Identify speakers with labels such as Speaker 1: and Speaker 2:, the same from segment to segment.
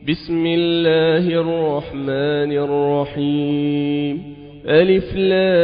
Speaker 1: بسم الله الرحمن الرحيم. ألف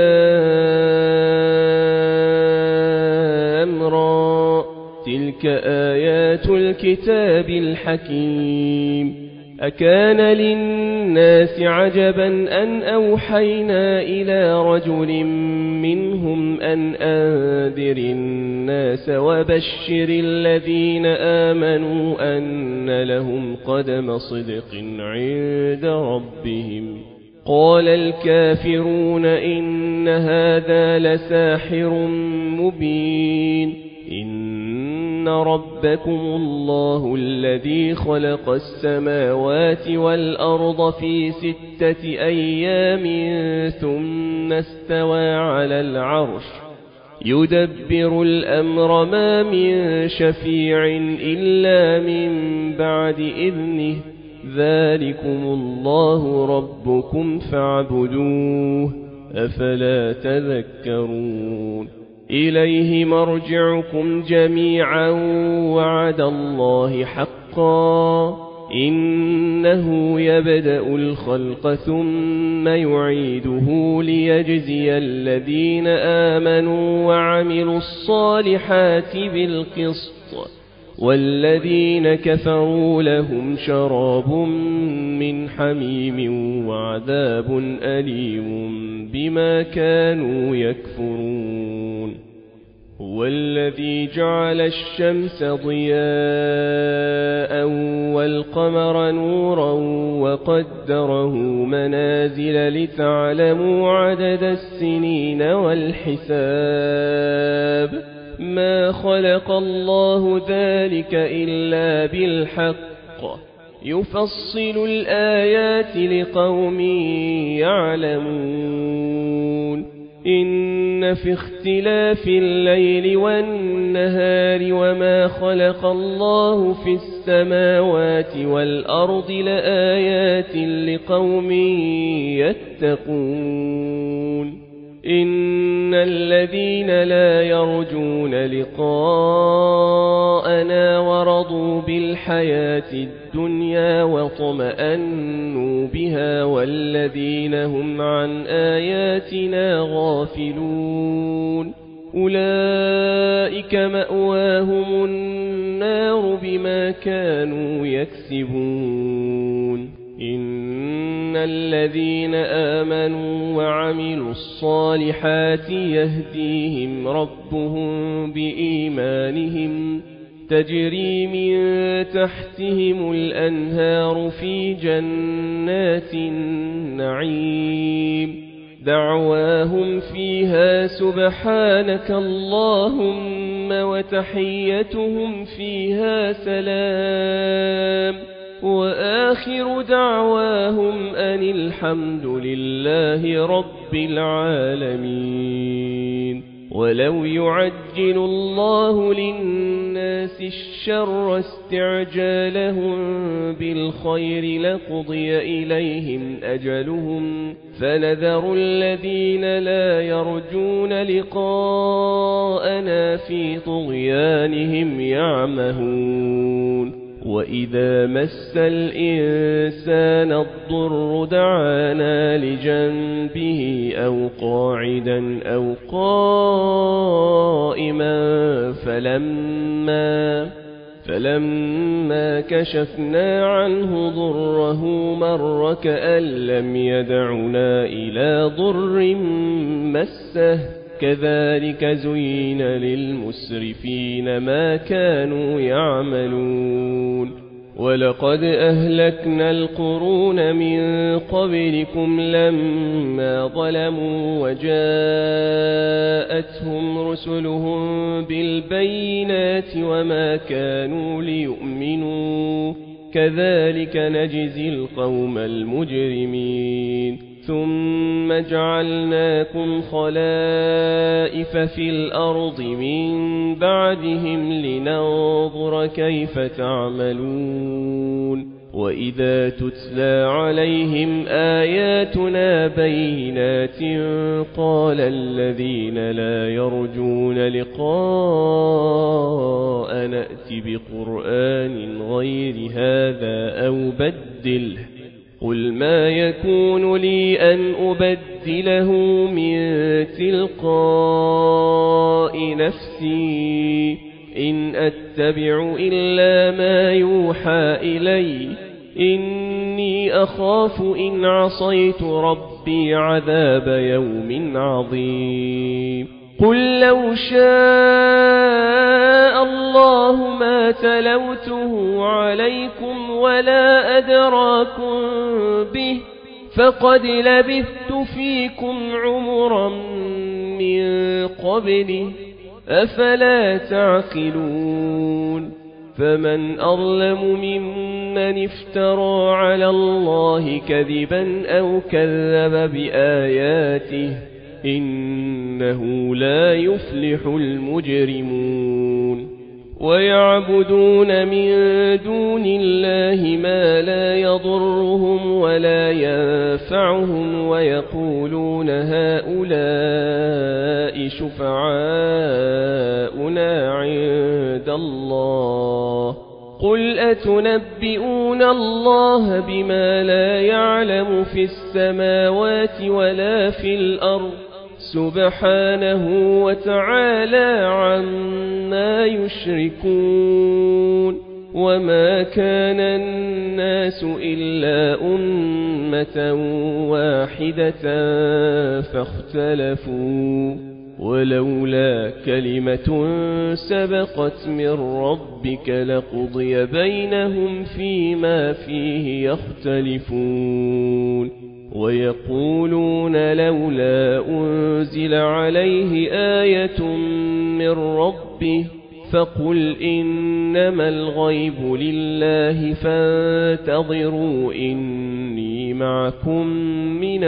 Speaker 1: لام را، تلك آيات الكتاب الحكيم. أكان للناس عجبا أن أوحينا إلى رجل منهم أن أنذر الناس وبشر الذين آمنوا أن لهم قدم صدق عند ربهم. قال الكافرون إن هذا لساحر مبين. إن ربكم الله الذي خلق السماوات والأرض في 6 أيام ثم استوى على العرش يدبر الأمر ما من شفيع إلا من بعد إذنه ذلكم الله ربكم فاعبدوه أفلا تذكرون. إليه مرجعكم جميعا وعد الله حقا إنه يبدأ الخلق ثم يعيده ليجزي الذين آمنوا وعملوا الصالحات بالقسط والذين كفروا لهم شراب من حميم وعذاب أليم بما كانوا يكفرون. هو الذي جعل الشمس ضياء والقمر نورا وقدره منازل لتعلموا عدد السنين والحساب. ما خلق الله ذلك إلا بالحق يفصل الآيات لقوم يعلمون. إن في اختلاف الليل والنهار وما خلق الله في السماوات والأرض لآيات لقوم يتقون. إن الذين لا يرجون لقاءنا ورضوا بالحياة الدنيا واطمأنوا بها والذين هم عن آياتنا غافلون أولئك مأواهم النار بما كانوا يكسبون. إن الذين آمنوا وعملوا الصالحات يهديهم ربهم بإيمانهم تجري من تحتهم الأنهار في جنات النعيم دعواهم فيها سبحانك اللهم وتحيتهم فيها سلام وآخر دعواهم أن الحمد لله رب العالمين. ولو يعجل الله للناس الشر استعجالهم بالخير لقضي إليهم أجلهم فنذر الذين لا يرجون لقاءنا في طغيانهم يعمهون. وإذا مس الإنسان الضر دعانا لجنبه أو قاعدا أو قائما فلما كشفنا عنه ضره مر كأن لم يدعنا إلى ضر مسه كذلك زين للمسرفين ما كانوا يعملون. ولقد أهلكنا القرون من قبلكم لما ظلموا وجاءتهم رسلهم بالبينات وما كانوا ليؤمنوا كذلك نجزي القوم المجرمين. ثم جعلناكم خلائف في الأرض من بعدهم لننظر كيف تعملون وإذا تتلى عليهم آياتنا بينات قال الذين لا يرجون لقاء نأت بقرآن غير هذا أو بدله قل ما يكون لي أن أبدله من تلقاء نفسي إن أتبع إلا ما يوحى إلي إني أخاف إن عصيت ربي عذاب يوم عظيم قل لو شاء الله ما تلوته عليكم ولا أدراكم به فقد لبثت فيكم عمرا من قبله أفلا تعقلون فمن أظلم ممن افترى على الله كذبا أو كذب بآياته إنه لا يفلح المجرمون ويعبدون من دون الله ما لا يضرهم ولا ينفعهم ويقولون هؤلاء شفعاؤنا عند الله قل أتنبئون الله بما لا يعلم في السماوات ولا في الأرض سبحانه وتعالى عما يشركون وما كان الناس إلا أمة واحدة فاختلفوا ولولا كلمة سبقت من ربك لقضي بينهم فيما فيه يختلفون ويقولون لولا أنزل عليه آية من ربه فقل إنما الغيب لله فانتظروا إني معكم من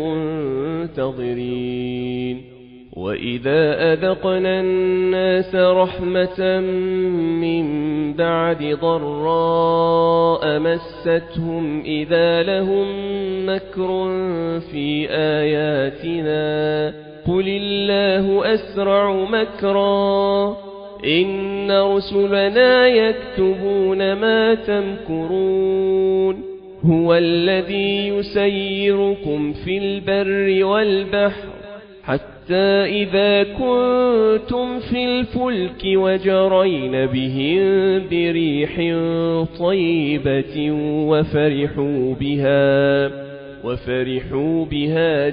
Speaker 1: المنتظرين وإذا أذقنا الناس رحمة من بعد ضراء مستهم إذا لهم مكر في آياتنا قل الله أسرع مكرا إن رسلنا يكتبون ما تمكرون هو الذي يسيركم في البر والبحر حتى إذا كنتم في الفلك وجرين بهم بريح طيبة وفرحوا بها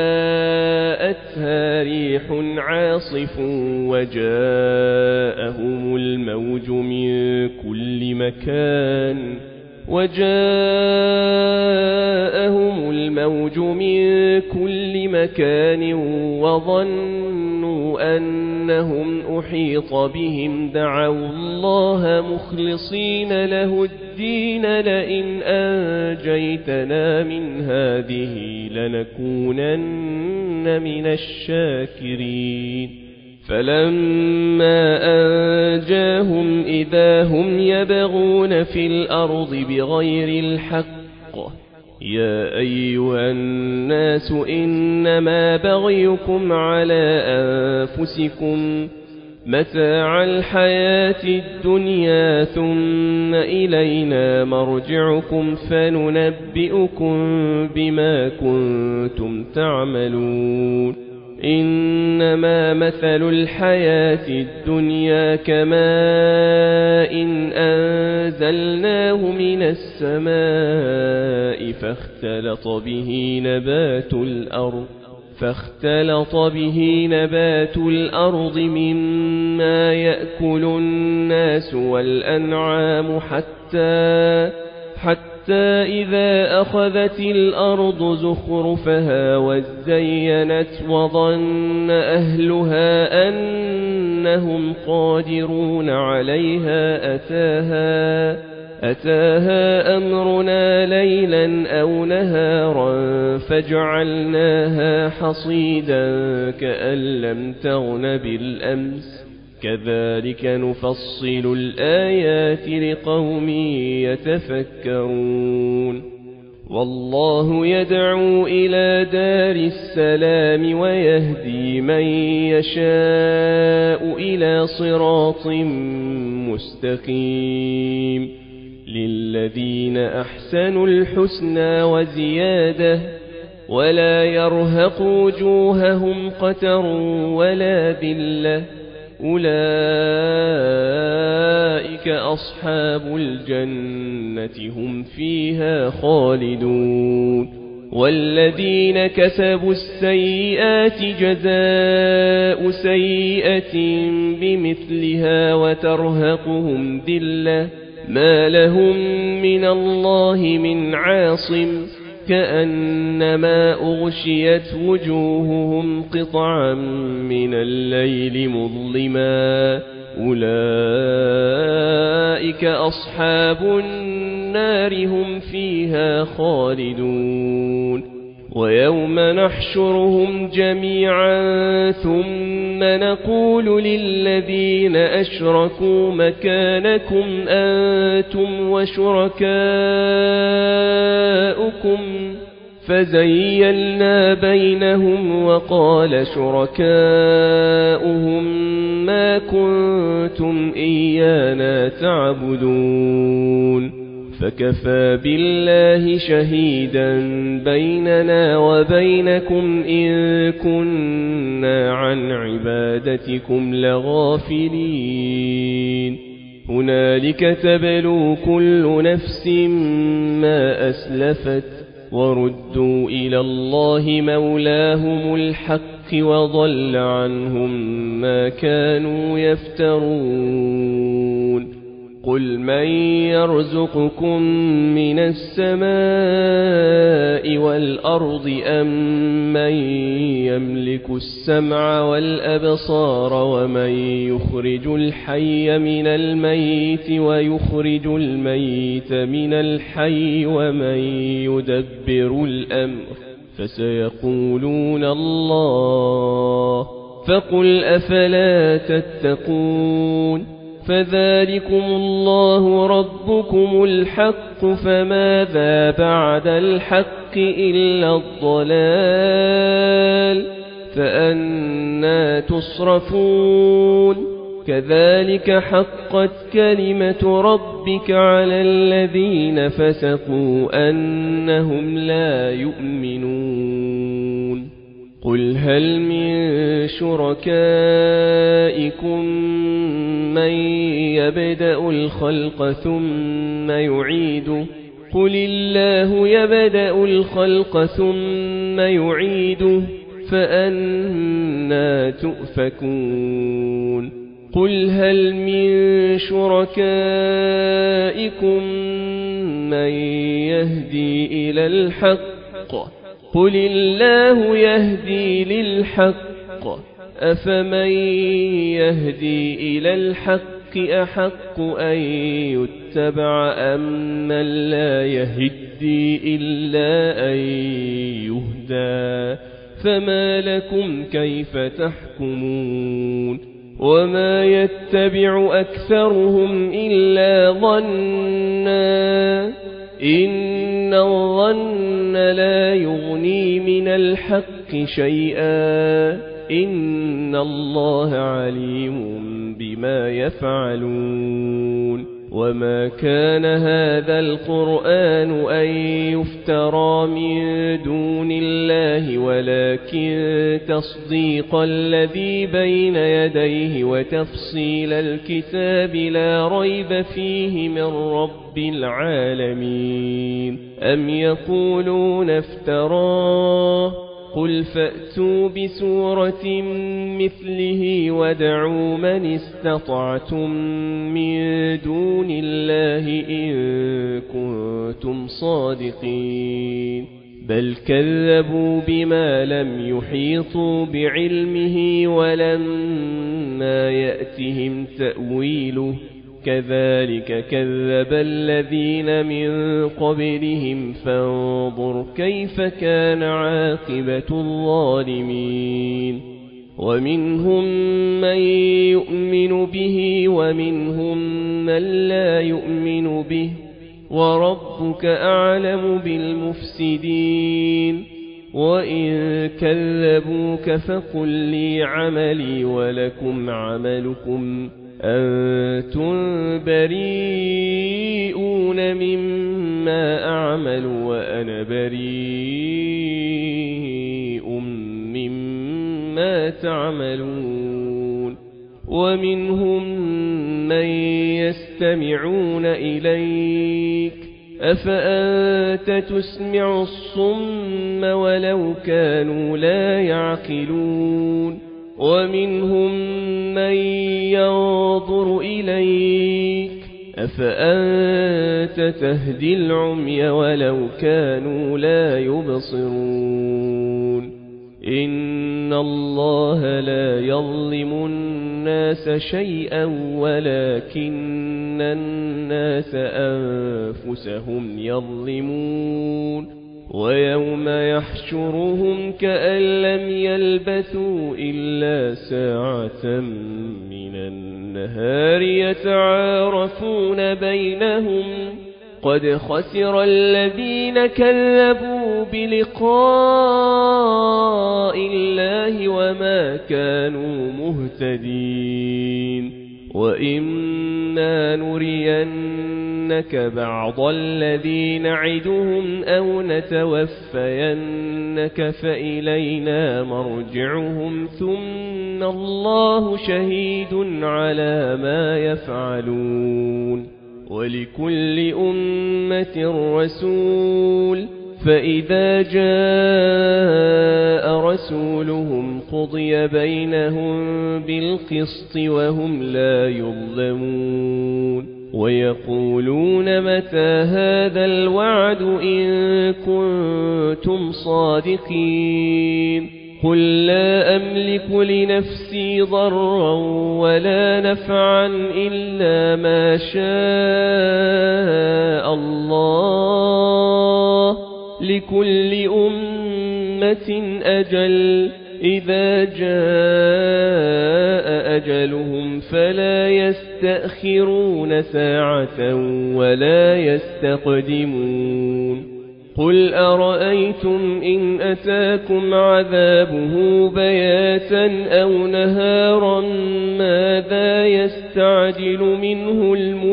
Speaker 1: جاءتها ريح عاصف وجاءهم الموج من كل مكان وظنوا أنهم أحيط بهم دعوا الله مخلصين له الدين لئن أنجيتنا من هذه لنكونن من الشاكرين فلما أنجاهم إذا هم يبغون في الأرض بغير الحق يا أيها الناس إنما بغيكم على أنفسكم متاع الحياة الدنيا ثم إلينا مرجعكم فننبئكم بما كنتم تعملون إنما مثل الحياة الدنيا كماء إن أنزلناه من السماء فاختلط به نبات الأرض مما يأكل الناس والأنعام حتى إذا أخذت الأرض زخرفها وزينت وظن أهلها أنهم قادرون عليها أتاها أمرنا ليلا أو نهارا فجعلناها حصيدا كأن لم تغن بالأمس كذلك نفصل الآيات لقوم يتفكرون والله يدعو إلى دار السلام ويهدي من يشاء إلى صراط مستقيم للذين أحسنوا الحسنى وزيادة ولا يرهق وجوههم قتر ولا ذلة أولئك أصحاب الجنة هم فيها خالدون والذين كسبوا السيئات جزاء سيئة بمثلها وترهقهم ذلة ما لهم من الله من عاصم كأنما أغشيت وجوههم قطعا من الليل مظلما أولئك أصحاب النار هم فيها خالدون ويوم نحشرهم جميعا ثم نقول للذين أشركوا مكانكم أنتم وشركاؤكم فزيلنا بينهم وقال شركاؤهم ما كنتم إيانا تعبدون فكفى بالله شهيدا بيننا وبينكم إن كنا عن عبادتكم لغافلين هنالك تبلو كل نفس ما أسلفت وردوا إلى الله مولاهم الحق وضل عنهم ما كانوا يفترون قل من يرزقكم من السماء والأرض أم من يملك السمع والأبصار ومن يخرج الحي من الميت ويخرج الميت من الحي ومن يدبر الأمر فسيقولون الله فقل أفلا تتقون فذلكم الله ربكم الحق فماذا بعد الحق إلا الضلال فأنى تصرفون كذلك حقت كلمة ربك على الذين فسقوا أنهم لا يؤمنون قل هل من شركائكم من يبدأ الخلق ثم يعيده قل الله يبدأ الخلق ثم يعيده فأنى تؤفكون قل هل من شركائكم من يهدي إلى الحق قل الله يهدي للحق أفمن يهدي إلى الحق أحق أن يتبع أم من لا يهدي إلا أن يهدى فما لكم كيف تحكمون وما يتبع أكثرهم إلا ظنا إن الظن لا يغني من الحق شيئا إن الله عليم بما يفعلون وما كان هذا القرآن أن يفترى من دون الله ولكن تصديق الذي بين يديه وتفصيل الكتاب لا ريب فيه من رب العالمين أم يقولون افتراه قل فأتوا بسورة مثله وادعوا من استطعتم من دون الله إن كنتم صادقين بل كذبوا بما لم يحيطوا بعلمه ولما يأتهم تأويله كذلك كذب الذين من قبلهم فانظر كيف كان عاقبة الظالمين ومنهم من يؤمن به ومنهم من لا يؤمن به وربك أعلم بالمفسدين وإن كذبوك فقل لي عملي ولكم عملكم أنتم بريئون مما أعمل وأنا بريء مما تعملون ومنهم من يستمعون إليك أفأنت تسمع الصم ولو كانوا لا يعقلون ومنهم من ينظر إليك أفأنت تهدي العمي ولو كانوا لا يبصرون إن الله لا يظلم الناس شيئا ولكن الناس أنفسهم يظلمون ويوم يحشرهم كأن لم يلبثوا إلا ساعة من النهار يتعارفون بينهم قد خسر الذين كذبوا بلقاء الله وما كانوا مهتدين وإما نرينك بعض الذي نعدهم أو نتوفينك فإلينا مرجعهم ثم الله شهيد على ما يفعلون ولكل أمة رسول فإذا جاء رسولهم قضي بينهم بالقسط وهم لا يظلمون ويقولون متى هذا الوعد إن كنتم صادقين قل لا أملك لنفسي ضرا ولا نفعا إلا ما شاء الله لكل أمة أجل إذا جاء أجلهم فلا يستأخرون ساعة ولا يستقدمون قل أرأيتم إن أتاكم عذابه بياتا أو نهارا ماذا يستعجل منه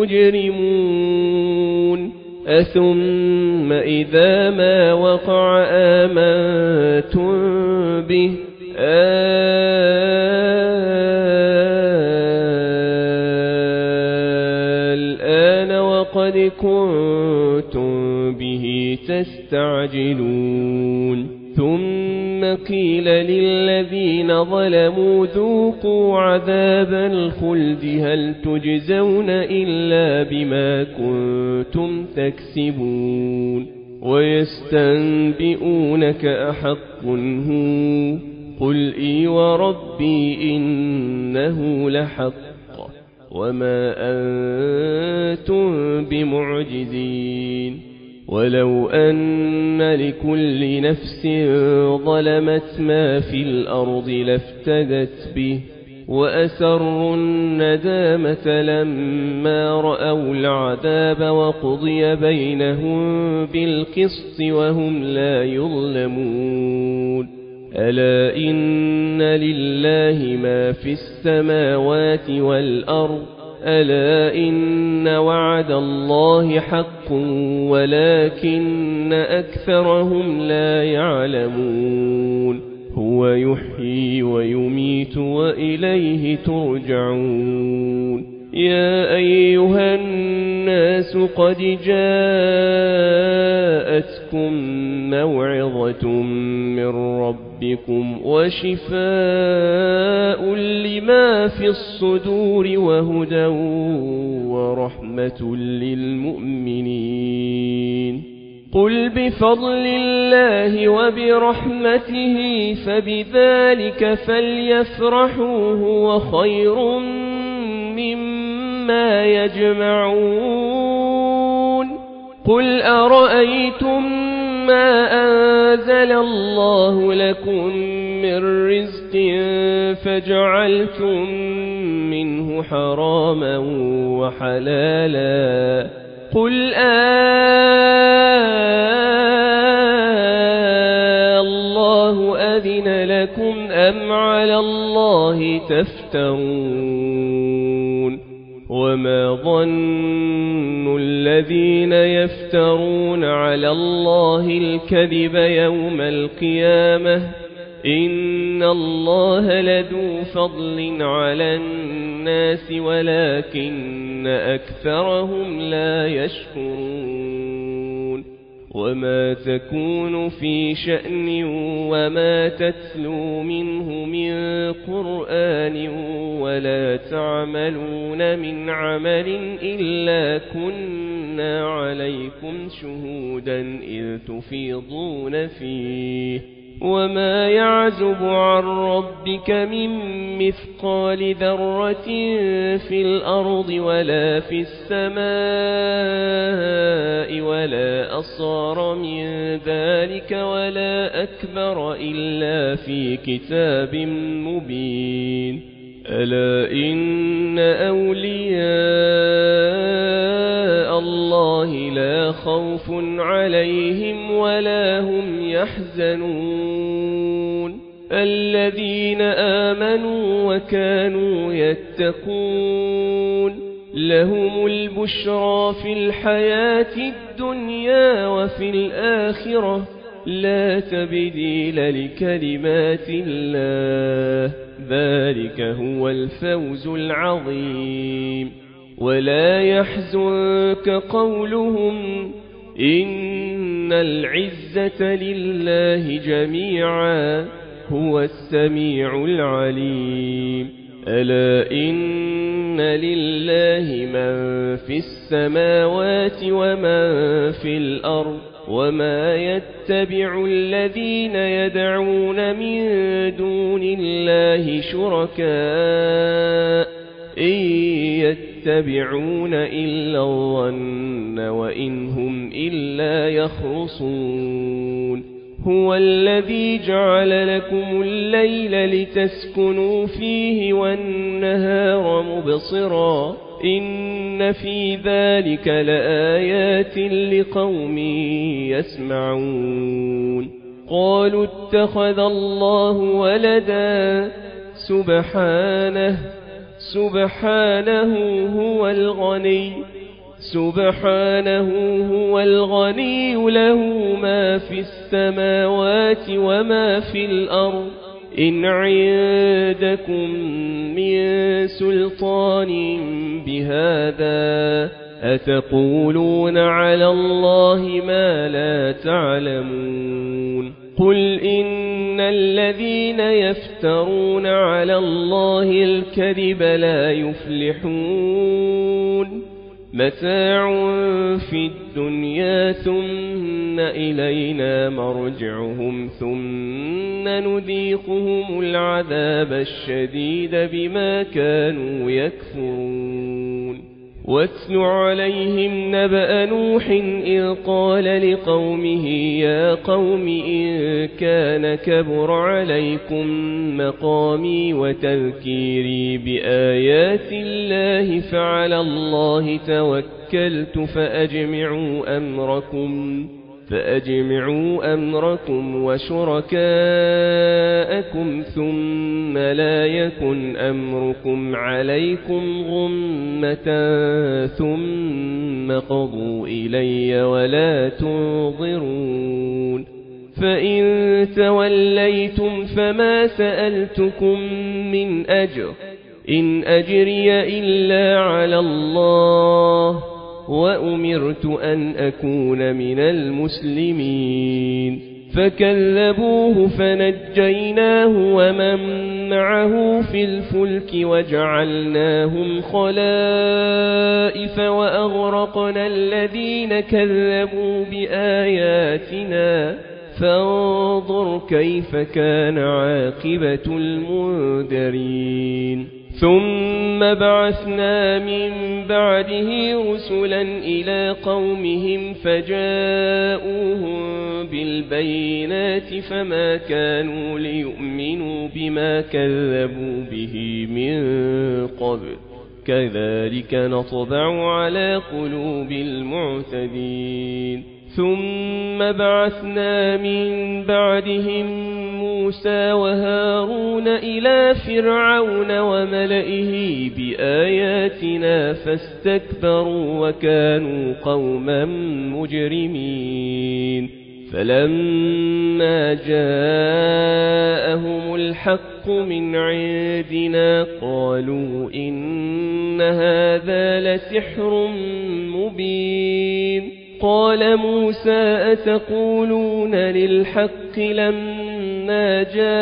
Speaker 1: المجرمون أثم إذا ما وقع آمنتم به الآن وقد كنتم به تستعجلون ثم قيل للذين ظلموا ذوقوا عذاب الخلد هل تجزون إلا بما كنتم تكسبون ويستنبئونك أحق هو قل إي وربي إنه لحق وما أنتم بمعجزين ولو أن لكل نفس ظلمت ما في الأرض لافتدت به وأسروا الندامة لما رأوا العذاب وقضي بينهم بالقسط وهم لا يظلمون ألا إن لله ما في السماوات والأرض ألا إن وعد الله حق ولكن أكثرهم لا يعلمون هو يحيي ويميت وإليه ترجعون يا أيها الناس قد جاءتكم موعظة من ربكم وشفاء لما في الصدور وهدى ورحمة للمؤمنين قل بفضل الله وبرحمته فبذلك فليفرحوا هو خير مما يجمعون قل أرأيتم ما أنزل الله لكم من رزق فجعلتم منه حراما وحلالا قل الله أذن لكم أم على الله تفترون وما ظن الذين يفترون على الله الكذب يوم القيامة إن الله لذو فضل على الناس ولكن أكثرهم لا يشكرون وما تكون في شأن وما تتلو منه من قرآن ولا تعملون من عمل إلا كنا عليكم شهودا إذ تفيضون فيه وما يعزب عن ربك من مثقال ذرة في الأرض ولا في السماء ولا أصغر من ذلك ولا أكبر إلا في كتاب مبين ألا إن أولياء الله لا خوف عليهم ولا هم يحزنون الذين آمنوا وكانوا يتقون لهم البشرى في الحياة الدنيا وفي الآخرة لا تبديل لكلمات الله ذلك هو الفوز العظيم ولا يحزنك قولهم إن العزة لله جميعا هو السميع العليم ألا إن لله من في السماوات ومن في الأرض وما يتبع الذين يدعون من دون الله شركاء إن يتبعون إلا الظن وإن هم إلا يخرصون هو الذي جعل لكم الليل لتسكنوا فيه والنهار مبصرا إن في ذلك لآيات لقوم يسمعون قالوا اتخذ الله ولدا سبحانه هو الغني له ما في السماوات وما في الأرض إن عندكم من سلطان بهذا أتقولون على الله ما لا تعلمون قل إن الذين يفترون على الله الكذب لا يفلحون متاع في الدنيا ثم إلينا مرجعهم ثم نذيقهم العذاب الشديد بما كانوا يكفرون واتل عليهم نبأ نوح إذ قال لقومه يا قوم إن كان كبر عليكم مقامي وتذكيري بآيات الله فعلى الله توكلت فأجمعوا أمركم وشركاءكم ثم لا يكن أمركم عليكم غمة ثم قضوا إلي ولا تنظرون فإن توليتم فما سألتكم من أجر إن أجري إلا على الله وأمرت أن أكون من المسلمين فكذبوه فنجيناه ومن معه في الفلك وجعلناهم خلائف وأغرقنا الذين كذبوا بآياتنا فانظر كيف كان عاقبة المنذرين ثم بعثنا من بعده رسلا إلى قومهم فجاءوهم بالبينات فما كانوا ليؤمنوا بما كذبوا به من قبل كذلك نطبع على قلوب المعتدين ثم بعثنا من بعدهم موسى وهارون إلى فرعون وملئه بآياتنا فاستكبروا وكانوا قوما مجرمين فلما جاءهم الحق من عندنا قالوا إن هذا لسحر مبين قال موسى أتقولون للحق لما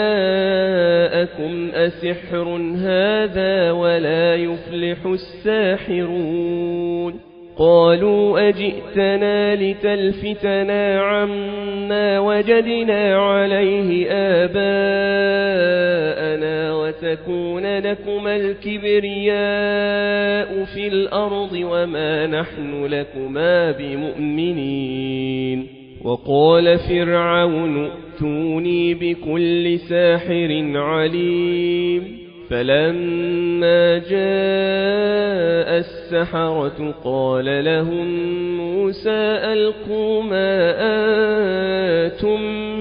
Speaker 1: جاءكم أسحر هذا ولا يفلح الساحرون قالوا أجئتنا لتلفتنا عما وجدنا عليه آباءنا وتكون لكما الكبرياء في الأرض وما نحن لكما بمؤمنين وقال فرعون ائتوني بكل ساحر عليم فلما جاء السحرة قال لهم موسى ألقوا ما أنتم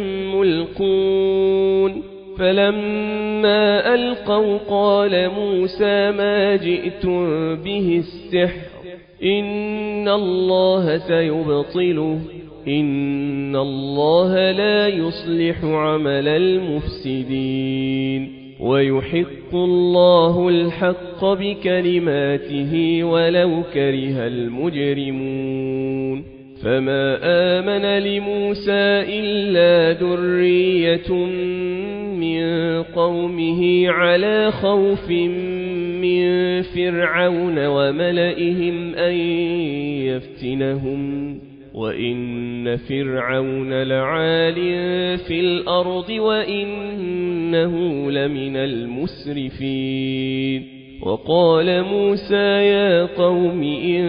Speaker 1: ملقون فلما ألقوا قال موسى ما جئتم به السحر إن الله سيبطله إن الله لا يصلح عمل المفسدين ويحق الله الحق بكلماته ولو كره المجرمون فما آمن لموسى إلا ذرية من قومه على خوف من فرعون وملئهم أن يفتنهم وإن فرعون لعال في الأرض وإنه لمن المسرفين وقال موسى يا قوم إن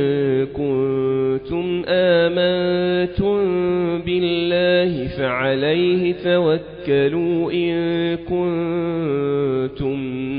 Speaker 1: كنتم آمنتم بالله فعليه توكلوا إن كنتم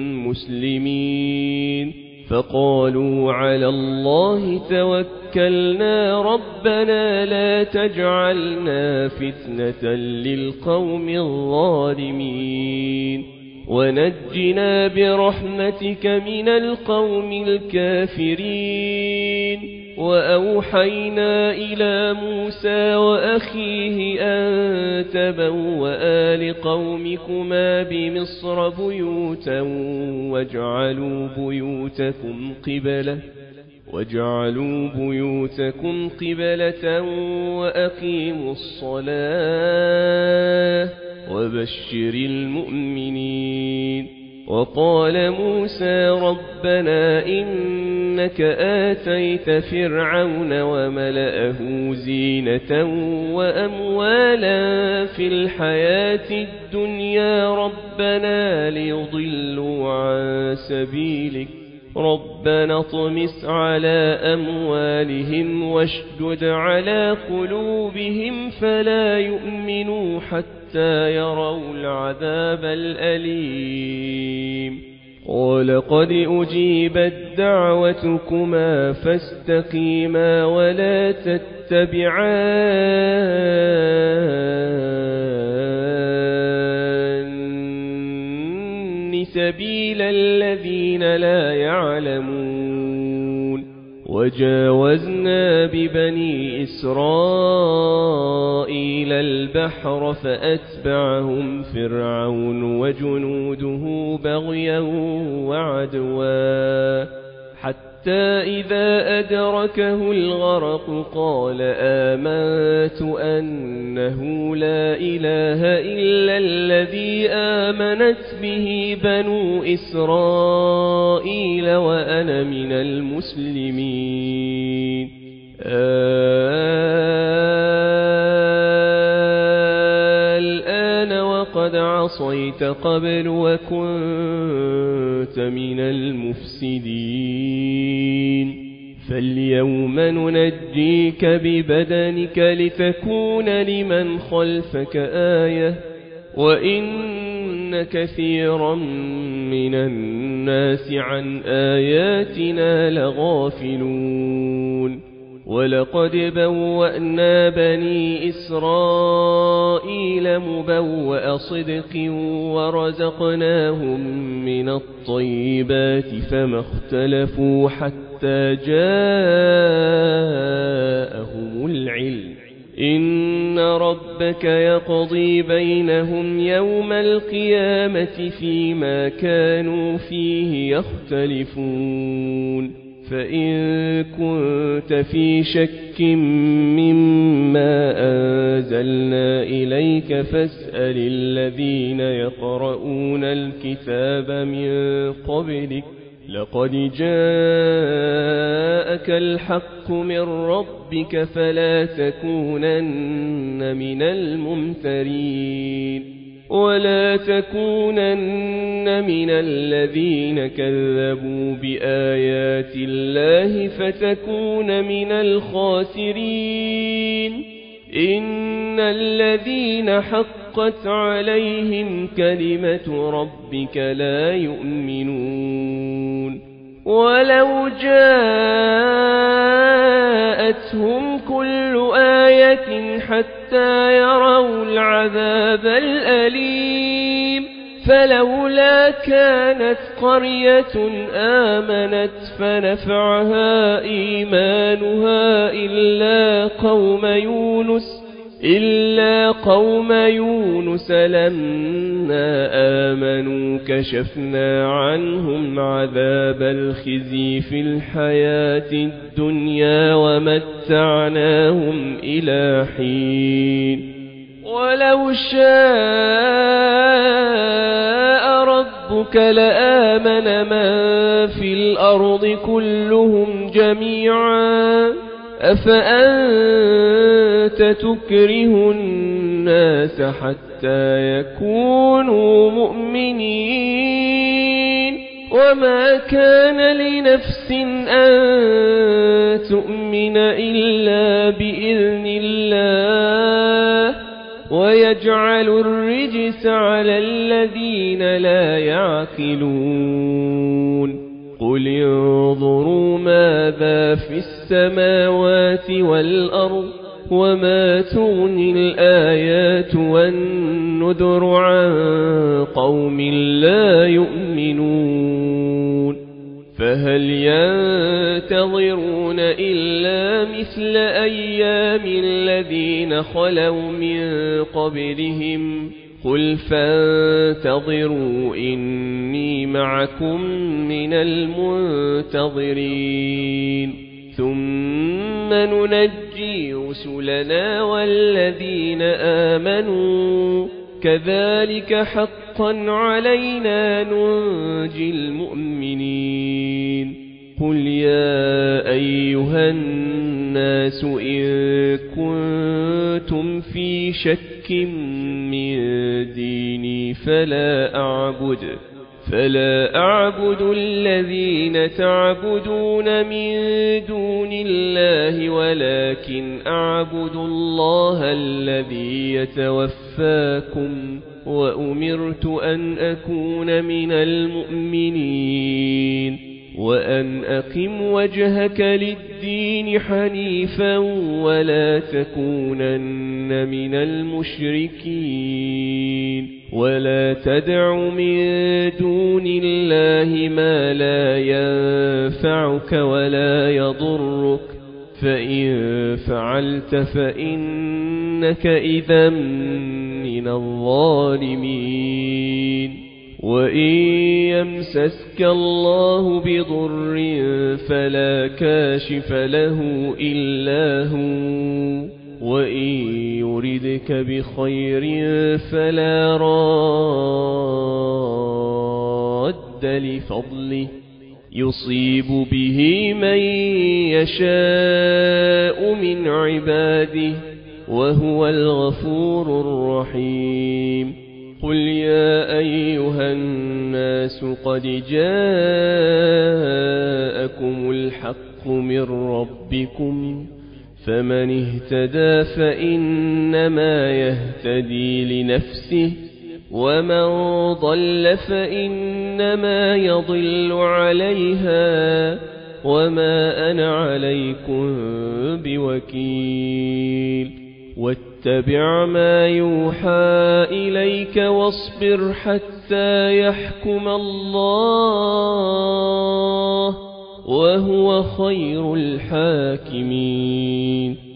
Speaker 1: مسلمين فقالوا على الله توكلنا ربنا لا تجعلنا فتنة للقوم الظالمين ونجنا برحمتك من القوم الكافرين وأوحينا إلى موسى وأخيه أن تبوأ لقومكما بمصر بيوتا واجعلوا بيوتكم قبلة وأقيموا الصلاة وبشر المؤمنين وقال موسى ربنا إنك آتيت فرعون وملأه زينة وأموالا في الحياة الدنيا ربنا ليضلوا عن سبيلك ربنا اطمس على أموالهم واشدد على قلوبهم فلا يؤمنوا حتى يروا العذاب الأليم قال قد أجيبت دعوتكما فاستقيما ولا تتبعان سبيل الذين لا يعلمون وجاوزنا ببني إسرائيل البحر فأتبعهم فرعون وجنوده بغيا وعدوا حتى إذا أدركه الغرق قال آمنت أنه لا إله إلا الذي آمنت به بنو إسرائيل وأنا من المسلمين الآن وقد عصيت قبل وكنت من المفسدين فاليوم ننجيك ببدنك لتكون لمن خلفك آية وإن كثيرا من الناس عن آياتنا لغافلون ولقد بوأنا بني إسرائيل مبوأ صدق ورزقناهم من الطيبات فما اختلفوا حتى جاءهم العلم إن ربك يقضي بينهم يوم القيامة فيما كانوا فيه يختلفون فإن كنت في شك مما أنزلنا إليك فاسأل الذين يقرؤون الكتاب من قبلك لقد جاءك الحق من ربك فلا تكونن من الممترين ولا تكونن من الذين كذبوا بآيات الله فتكون من الخاسرين إن الذين حقت عليهم كلمة ربك لا يؤمنون ولو جاءتهم كل آية حتى يروا العذاب الأليم فلولا كانت قرية آمنت فنفعها إيمانها إلا قوم يونس لما آمنوا كشفنا عنهم عذاب الخزي في الحياة الدنيا ومتعناهم إلى حين ولو شاء ربك لآمن من في الأرض كلهم جميعا أفأنت تكره الناس حتى يكونوا مؤمنين وما كان لنفس أن تؤمن إلا بإذن الله ويجعل الرجس على الذين لا يعقلون قل انظروا ماذا في السماوات والأرض وما تغني الآيات والنذر عن قوم لا يؤمنون فهل ينتظرون إلا مثل أيام الذين خلوا من قبلهم قل فانتظروا إني معكم من المنتظرين ثم ننجي رسلنا والذين آمنوا كذلك حقا علينا ننجي المؤمنين قل يا أيها الناس إن كنتم في شك من ديني فلا أعبد الذين تعبدون من دون الله ولكن أعبد الله الذي يتوفاكم وأمرت أن أكون من المؤمنين وأن أقم وجهك للدين حنيفا ولا تكونن من المشركين ولا تدع من دون الله ما لا ينفعك ولا يضرك فإن فعلت فإنك إذا من الظالمين وإن يمسسك الله بضر فلا كاشف له إلا هو وإن يردك بخير فلا راد لفضله يصيب به من يشاء من عباده وهو الغفور الرحيم قل يا أيها الناس قد جاءكم الحق الحق من ربكم فمن اهتدى فإنما يهتدي لنفسه ومن ضل فإنما يضل عليها وما أنا عليكم بوكيل واتبع ما يوحى إليك واصبر حتى يحكم الله وهو خير الحاكمين